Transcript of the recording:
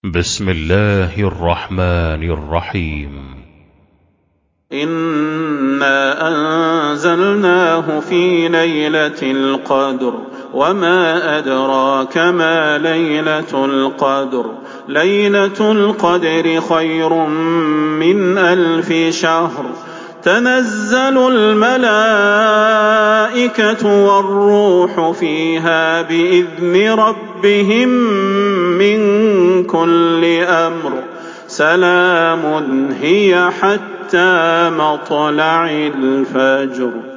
بسم الله الرحمن الرحيم. إنا أنزلناه في ليلة القدر وما أدراك ما ليلة القدر ليلة القدر خير من 1000 شهر تنزل الملائكة والروح فيها بإذن ربهم من كل أمر سلام هي حتى مطلع الفجر.